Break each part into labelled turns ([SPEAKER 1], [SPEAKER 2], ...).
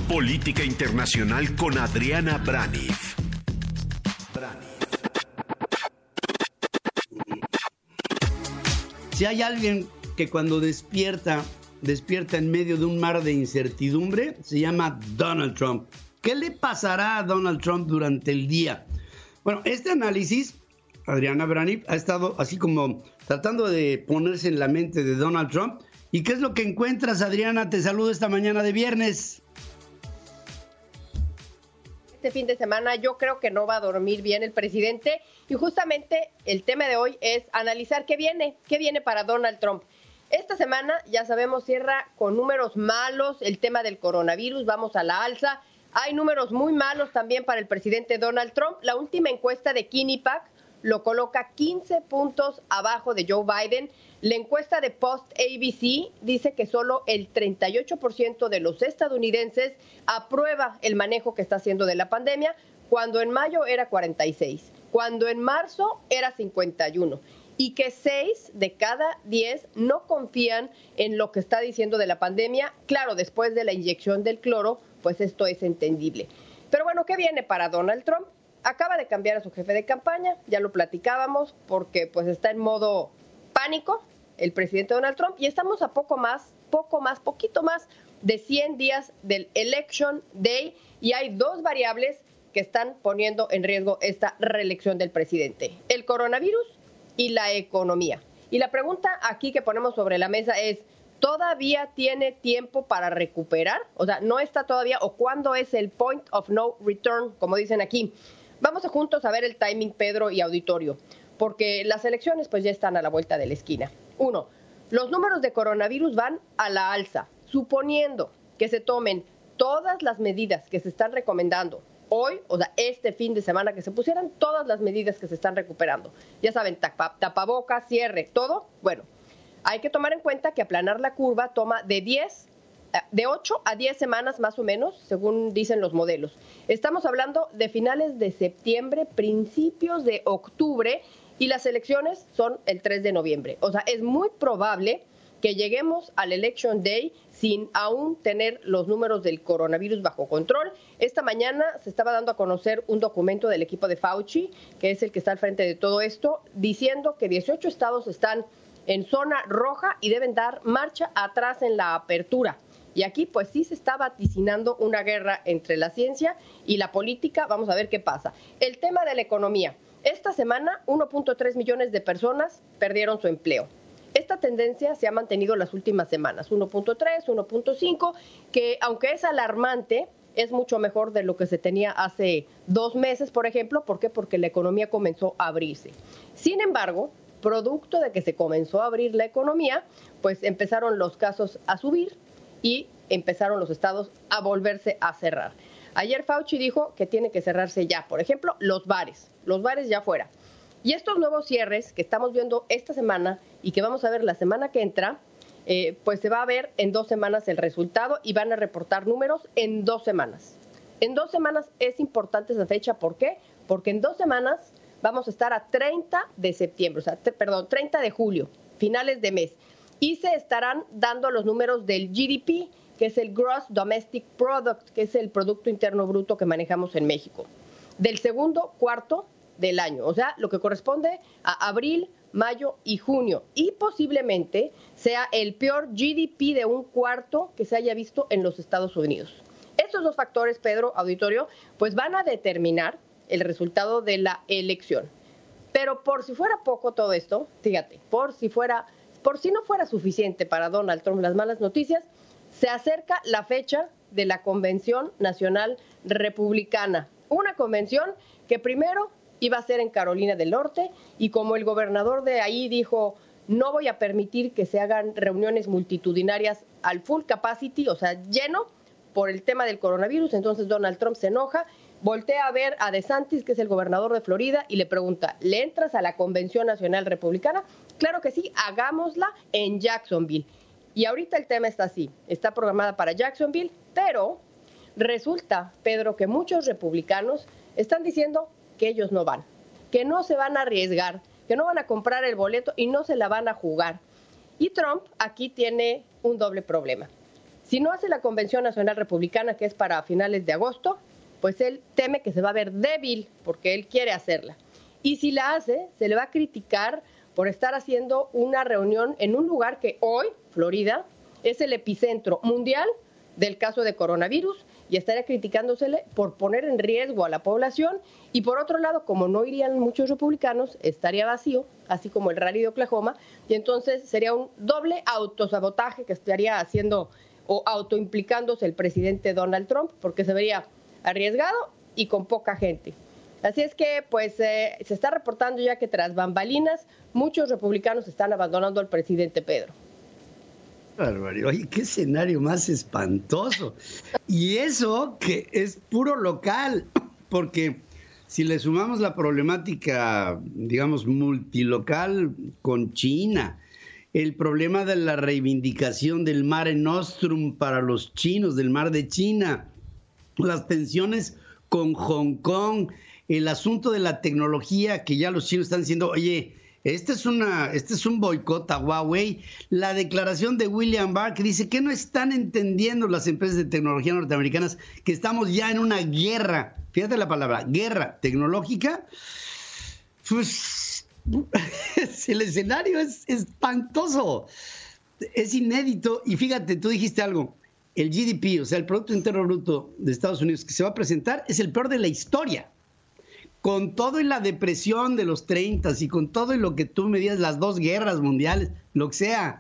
[SPEAKER 1] Política Internacional con Adriana Braniff.
[SPEAKER 2] Si hay alguien que cuando despierta en medio de un mar de incertidumbre, se llama Donald Trump. ¿Qué le pasará a Donald Trump durante el día? Bueno, este análisis, Adriana Braniff, ha estado así como tratando de ponerse en la mente de Donald Trump. ¿Y qué es lo que encuentras, Adriana? Te saludo esta mañana de viernes.
[SPEAKER 3] Este fin de semana yo creo que no va a dormir bien el presidente y justamente el tema de hoy es analizar qué viene para Donald Trump. Esta semana, ya sabemos, cierra con números malos el tema del coronavirus, vamos a la alza. Hay números muy malos también para el presidente Donald Trump. La última encuesta de Quinnipiac lo coloca 15 puntos abajo de Joe Biden. La encuesta de Post ABC dice que solo el 38% de los estadounidenses aprueba el manejo que está haciendo de la pandemia, cuando en mayo era 46%, cuando en marzo era 51%, y que 6 de cada 10 no confían en lo que está diciendo de la pandemia. Claro, después de la inyección del cloro, pues esto es entendible. Pero bueno, ¿qué viene para Donald Trump? Acaba de cambiar a su jefe de campaña, ya lo platicábamos, porque pues está en modo pánico el presidente Donald Trump, y estamos a poquito más de 100 días del Election Day, y hay dos variables que están poniendo en riesgo esta reelección del presidente: el coronavirus y la economía. Y la pregunta aquí que ponemos sobre la mesa es, ¿todavía tiene tiempo para recuperar? O sea, ¿no está todavía? ¿O cuándo es el point of no return, como dicen aquí? Vamos a juntos a ver el timing, Pedro y auditorio, porque las elecciones pues ya están a la vuelta de la esquina. 1. Los números de coronavirus van a la alza, suponiendo que se tomen todas las medidas que se están recomendando hoy, o sea, este fin de semana, que se pusieran todas las medidas que se están recuperando. Ya saben, tapabocas, cierre, todo. Bueno, hay que tomar en cuenta que aplanar la curva toma de 8 a 10 semanas más o menos, según dicen los modelos. Estamos hablando de finales de septiembre, principios de octubre, y las elecciones son el 3 de noviembre. O sea, es muy probable que lleguemos al Election Day sin aún tener los números del coronavirus bajo control. Esta mañana se estaba dando a conocer un documento del equipo de Fauci, que es el que está al frente de todo esto, diciendo que 18 estados están en zona roja y deben dar marcha atrás en la apertura. Y aquí pues sí se está vaticinando una guerra entre la ciencia y la política. Vamos a ver qué pasa. El tema de la economía. Esta semana 1.3 millones de personas perdieron su empleo. Esta tendencia se ha mantenido las últimas semanas, 1.3, 1.5, que aunque es alarmante, es mucho mejor de lo que se tenía hace 2 meses, por ejemplo. ¿Por qué? Porque la economía comenzó a abrirse. Sin embargo, producto de que se comenzó a abrir la economía, pues empezaron los casos a subir y empezaron los estados a volverse a cerrar. Ayer Fauci dijo que tiene que cerrarse ya, por ejemplo, los bares ya fuera. Y estos nuevos cierres que estamos viendo esta semana y que vamos a ver la semana que entra, pues se va a ver en 2 semanas el resultado y van a reportar números en 2 semanas. En 2 semanas es importante esa fecha. ¿Por qué? Porque en 2 semanas vamos a estar a 30 de septiembre, 30 de julio, finales de mes. Y se estarán dando los números del GDP, que es el Gross Domestic Product, que es el Producto Interno Bruto que manejamos en México, del segundo cuarto del año, o sea, lo que corresponde a abril, mayo y junio, y posiblemente sea el peor GDP de un cuarto que se haya visto en los Estados Unidos. Estos 2 factores, Pedro, auditorio, pues van a determinar el resultado de la elección. Pero por si fuera poco todo esto, fíjate, por si no fuera suficiente para Donald Trump las malas noticias, se acerca la fecha de la Convención Nacional Republicana, una convención que primero iba a ser en Carolina del Norte, y como el gobernador de ahí dijo, no voy a permitir que se hagan reuniones multitudinarias al full capacity, o sea, lleno, por el tema del coronavirus. Entonces Donald Trump se enoja, voltea a ver a DeSantis, que es el gobernador de Florida, y le pregunta, ¿le entras a la Convención Nacional Republicana? Claro que sí, hagámosla en Jacksonville. Y ahorita el tema está así, está programada para Jacksonville, pero resulta, Pedro, que muchos republicanos están diciendo que ellos no van, que no se van a arriesgar, que no van a comprar el boleto y no se la van a jugar. Y Trump aquí tiene un doble problema. Si no hace la Convención Nacional Republicana, que es para finales de agosto, pues él teme que se va a ver débil porque él quiere hacerla. Y si la hace, se le va a criticar por estar haciendo una reunión en un lugar que hoy, Florida, es el epicentro mundial del caso de coronavirus, y estaría criticándosele por poner en riesgo a la población. Y por otro lado, como no irían muchos republicanos, estaría vacío, así como el rally de Oklahoma, y entonces sería un doble autosabotaje que estaría haciendo o autoimplicándose el presidente Donald Trump, porque se vería arriesgado y con poca gente. Así es que pues se está reportando ya que tras bambalinas muchos republicanos están abandonando al presidente, Pedro.
[SPEAKER 2] Barbaridad. Oye, qué escenario más espantoso. Y eso que es puro local, porque si le sumamos la problemática, digamos, multilocal con China, el problema de la reivindicación del Mare Nostrum para los chinos, del mar de China, las tensiones con Hong Kong, el asunto de la tecnología, que ya los chinos están diciendo, oye, este es un boicot a Huawei, la declaración de William Barr que dice que no están entendiendo las empresas de tecnología norteamericanas que estamos ya en una guerra, fíjate la palabra, guerra tecnológica. Pues el escenario es espantoso, es inédito. Y fíjate, tú dijiste algo, el GDP, o sea, el Producto Interno Bruto de Estados Unidos que se va a presentar es el peor de la historia. Con todo y la depresión de los 30 y con todo y lo que tú me digas, las dos guerras mundiales, lo que sea,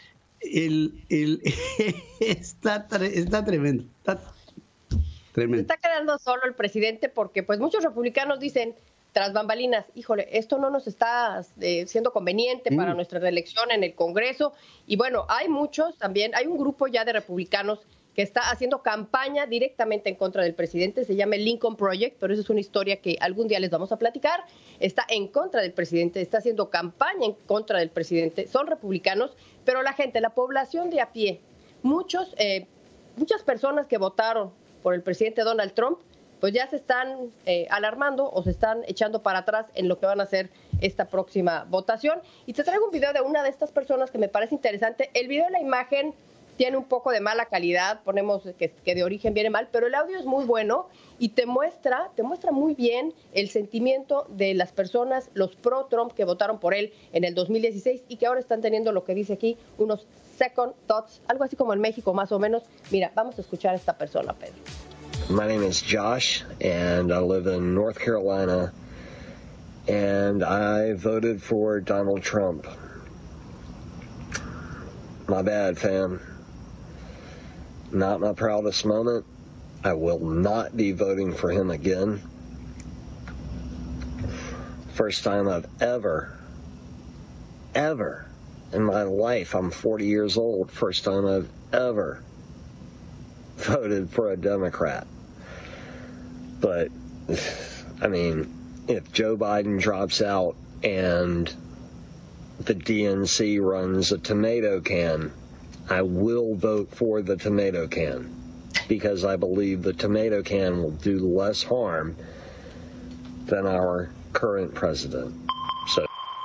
[SPEAKER 2] está tremendo.
[SPEAKER 3] Se está quedando solo el presidente porque pues muchos republicanos dicen, tras bambalinas, híjole, esto no nos está siendo conveniente para nuestra reelección en el Congreso. Y bueno, hay muchos también, hay un grupo ya de republicanos que está haciendo campaña directamente en contra del presidente, se llama el Lincoln Project, pero esa es una historia que algún día les vamos a platicar. Está en contra del presidente, está haciendo campaña en contra del presidente, son republicanos, pero la gente, la población de a pie, muchas personas que votaron por el presidente Donald Trump, pues ya se están alarmando o se están echando para atrás en lo que van a hacer esta próxima votación. Y te traigo un video de una de estas personas que me parece interesante. El video, la imagen tiene un poco de mala calidad, ponemos que de origen viene mal, pero el audio es muy bueno y te muestra muy bien el sentimiento de las personas, los pro-Trump que votaron por él en el 2016 y que ahora están teniendo lo que dice aquí, unos second thoughts, algo así como en México más o menos. Mira, vamos a escuchar a esta persona, Pedro.
[SPEAKER 4] My name is Josh, and I live in North Carolina, and I voted for Donald Trump. My bad, fam. Not my proudest moment. I will not be voting for him again. First time I've ever in my life, I'm 40 years old, first time I've ever voted for a Democrat. But, I mean, if Joe Biden drops out and the DNC runs a tomato can, I will vote for the tomato can because I believe the tomato can will do less harm than our current president. So.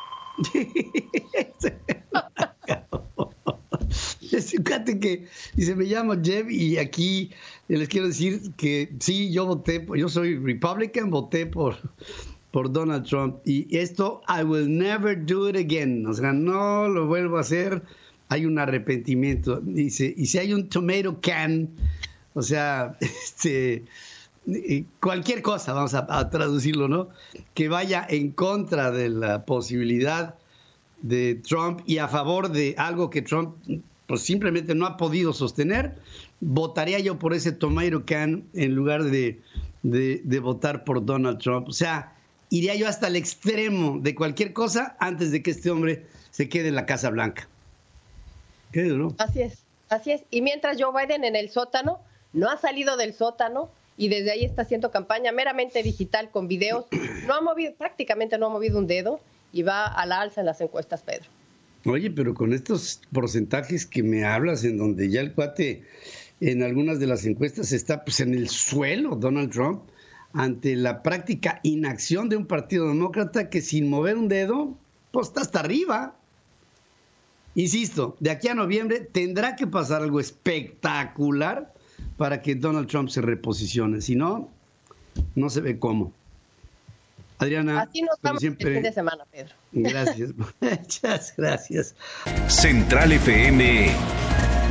[SPEAKER 2] Fíjate que dice, me llamo Jeb y aquí les quiero decir que sí, yo soy Republican, voté por Donald Trump y esto, I will never do it again, o sea, no lo vuelvo a hacer, hay un arrepentimiento, dice, y si hay un tomato can, o sea, cualquier cosa, vamos a traducirlo, ¿no? Que vaya en contra de la posibilidad de Trump y a favor de algo que Trump pues simplemente no ha podido sostener, votaría yo por ese tomato can en lugar de votar por Donald Trump. O sea, iría yo hasta el extremo de cualquier cosa antes de que este hombre se quede en la Casa Blanca. ¿Qué, no?
[SPEAKER 3] Así es. Y mientras Joe Biden en el sótano, no ha salido del sótano y desde ahí está haciendo campaña meramente digital con videos, prácticamente no ha movido un dedo y va a la alza en las encuestas, Pedro.
[SPEAKER 2] Oye, pero con estos porcentajes que me hablas, en donde ya el cuate en algunas de las encuestas está pues en el suelo, Donald Trump, ante la práctica inacción de un partido demócrata que sin mover un dedo, pues está hasta arriba. Insisto, de aquí a noviembre tendrá que pasar algo espectacular para que Donald Trump se reposicione. Si no, no se ve cómo. Adriana,
[SPEAKER 3] así nos vamos
[SPEAKER 2] siempre,
[SPEAKER 3] el fin de semana, Pedro.
[SPEAKER 2] Gracias, muchas gracias.
[SPEAKER 1] Central FM